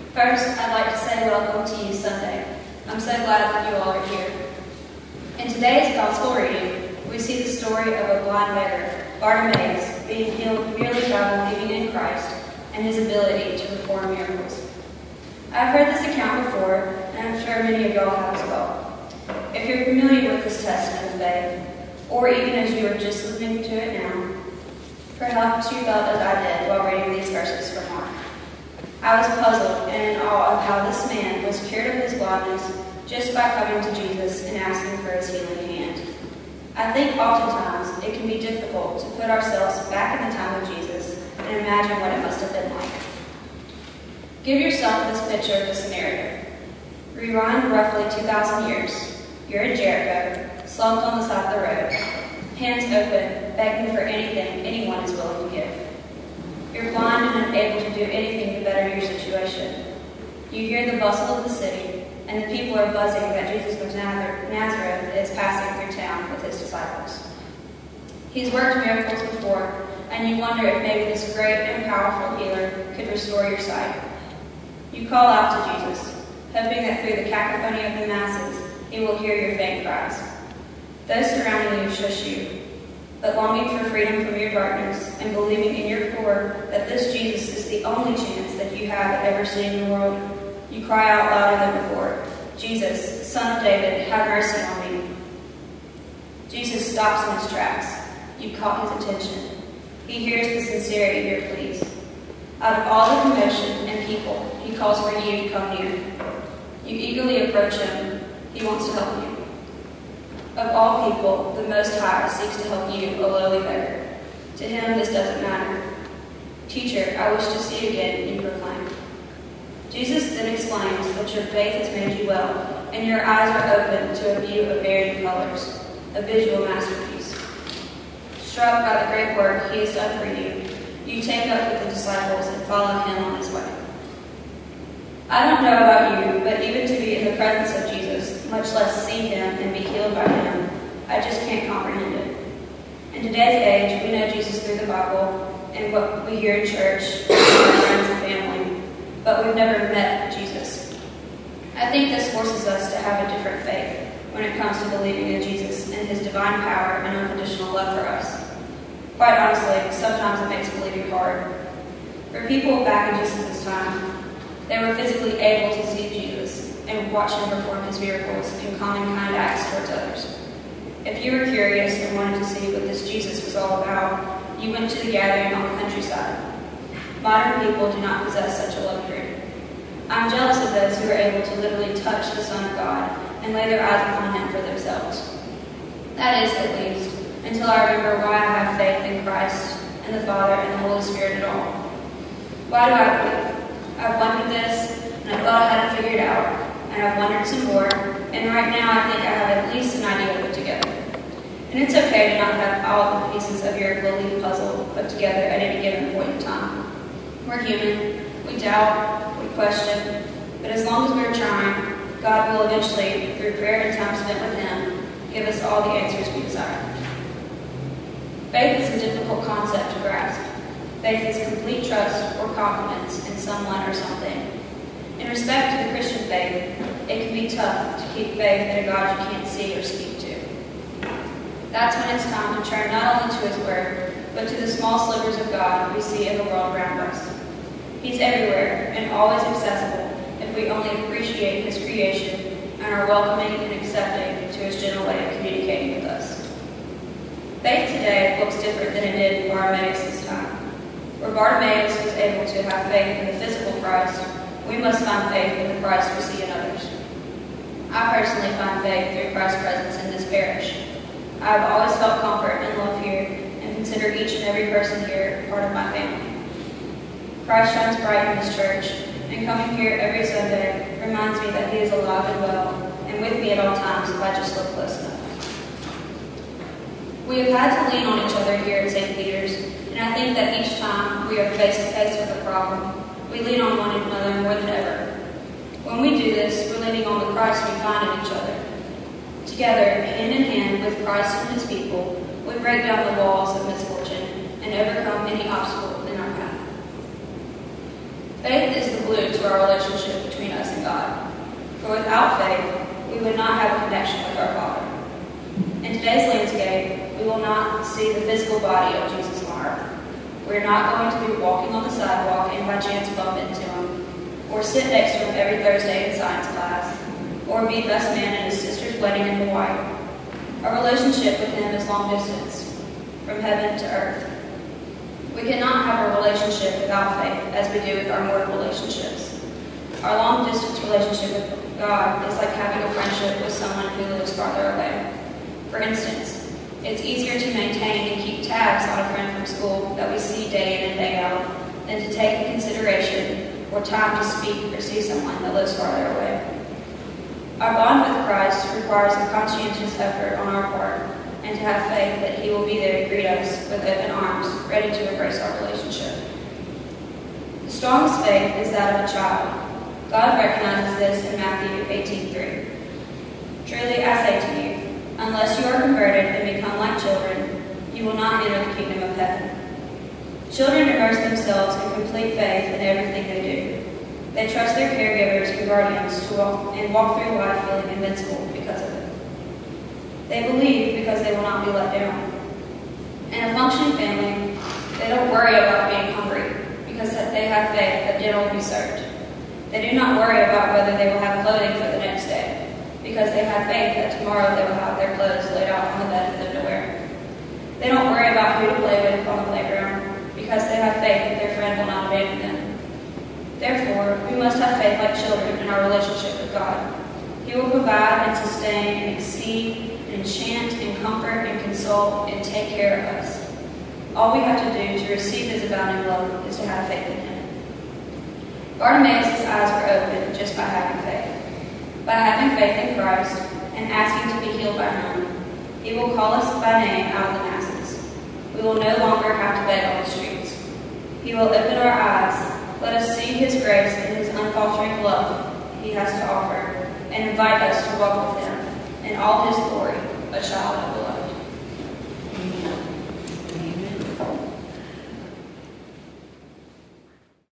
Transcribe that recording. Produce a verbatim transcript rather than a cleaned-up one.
First, I'd like to say welcome to you Sunday. I'm so glad that you all are here. In today's gospel reading, we see the story of a blind beggar, Bartimaeus, being healed merely by believing in Christ and his ability to perform miracles. I've heard this account before, and I'm sure many of y'all have as well. If you're familiar with this testament of faith, or even as you are just listening to it now, perhaps you felt as I did while reading these verses from Mark. I was puzzled and in awe of how this man was cured of his blindness just by coming to Jesus and asking for his healing hand. I think oftentimes it can be difficult to put ourselves back in the time of Jesus and imagine what it must have been like. Give yourself this picture of the scenario. Rewind roughly two thousand years. You're in Jericho, slumped on the side of the road, hands open, begging for anything anyone is willing to give. You're blind and unable to do anything to better your situation. You hear the bustle of the city, and the people are buzzing that Jesus of Nazareth is passing through town with his disciples. He's worked miracles before, and you wonder if maybe this great and powerful healer could restore your sight. You call out to Jesus, hoping that through the cacophony of the masses, he will hear your faint cries. Those surrounding you shush you, but longing for freedom from your darkness and believing in your core that this Jesus is the only chance that you have at ever seeing the world, you cry out louder than before, Jesus, Son of David, have mercy on me. Jesus stops in his tracks. You caught his attention. He hears the sincerity of your pleas. Out of all the commotion and people, he calls for you to come near. You eagerly approach him. He wants to help you. Of all people, the Most High seeks to help you, a lowly beggar. To him, this doesn't matter. Teacher, I wish to see again, you proclaim. Jesus then explains that your faith has made you well, and your eyes are open to a view of varying colors, a visual masterpiece. Struck by the great work he has done for you, you take up with the disciples and follow him on his way. I don't know about you, but even to be in the presence of Jesus, much less see him and be healed by him, I just can't comprehend it. In today's age, we know Jesus through the Bible and what we hear in church, from our friends and family, but we've never met Jesus. I think this forces us to have a different faith when it comes to believing in Jesus and his divine power and unconditional love for us. Quite honestly, sometimes it makes believing hard. For people back in Jesus' time, they were physically able to see Jesus and watch him perform his miracles and common kind acts towards others. If you were curious and wanted to see what this Jesus was all about, you went to the gathering on the countryside. Modern people do not possess such a luxury. I'm jealous of those who are able to literally touch the Son of God and lay their eyes upon him for themselves. That is, at least, until I remember why I have faith in Christ and the Father and the Holy Spirit at all. Why do I believe? I've wondered this, and I thought I had it figured out, and I've wondered some more, and right now I think I have at least an idea put together. And it's okay to not have all the pieces of your little puzzle put together at any given point in time. We're human, we doubt, we question, but as long as we're trying, God will eventually, through prayer and time spent with him, give us all the answers we desire. Faith is a difficult concept to grasp. Faith is complete trust or confidence in someone or something. In respect to the Christian faith, it can be tough to keep faith in a God you can't see or speak to. That's when it's time to turn not only to his word, but to the small slivers of God we see in the world around us. He's everywhere and always accessible if we only appreciate his creation and are welcoming and accepting to his gentle way of communicating with us. Faith today looks different than it did in Bartimaeus' time. Where Bartimaeus was able to have faith in the physical Christ, we must find faith in the Christ we see in others. I personally find faith through Christ's presence in this parish. I have always felt comfort and love here and consider each and every person here part of my family. Christ shines bright in this church, and coming here every Sunday reminds me that he is alive and well, and with me at all times if I just look close enough. We have had to lean on each other here at Saint Peter's, and I think that each time we are face to face with a problem, we lean on one another more than ever. When we do this, we're leaning on the Christ we find in each other. Together, hand in hand with Christ and his people, we break down the walls of misfortune and overcome any obstacle in our path. Faith is the glue to our relationship between us and God. For without faith, we would not have a connection with our Father. In today's landscape, we will not see the physical body of Jesus on earth. We're not going to be walking on the sidewalk and by chance bump into him, or sit next to him every Thursday in science class, or be best man at his sister's wedding in Hawaii. Our relationship with him is long distance, from heaven to earth. We cannot have a relationship without faith as we do with our mortal relationships. Our long distance relationship with God is like having a friendship with someone who lives farther away. For instance, it's easier to maintain and keep tabs on a friend from school that we see day in and day out than to take into consideration or time to speak or see someone that lives farther away. Our bond with Christ requires a conscientious effort on our part and to have faith that he will be there to greet us with open arms, ready to embrace our relationship. The strongest faith is that of a child. God recognizes this in Matthew eighteen three. Truly I say to you, unless you are converted and become like children, you will not enter the kingdom of heaven. Children immerse themselves in complete faith in everything they do. They trust their caregivers and guardians to walk and walk through life feeling invincible because of it. They believe because they will not be let down. In a functioning family, they don't worry about being hungry because they have faith that dinner will be served. They do not worry about whether they will have clothing for the next day because they have faith that tomorrow they will have their clothes laid out on the bed for them to wear. They don't worry about who to play with on the playground because they have faith that their friend will not abandon them. Therefore, we must have faith like children in our relationship with God. He will provide and sustain and exceed and enchant and comfort and console and take care of us. All we have to do to receive his abounding love is to have faith in him. Bartimaeus' eyes were opened just by having faith. By having faith in Christ and asking to be healed by him, he will call us by name out of the masses. We will no longer have to beg on the streets. He will open our eyes, let us see his grace and his unfaltering love he has to offer, and invite us to walk with him in all his glory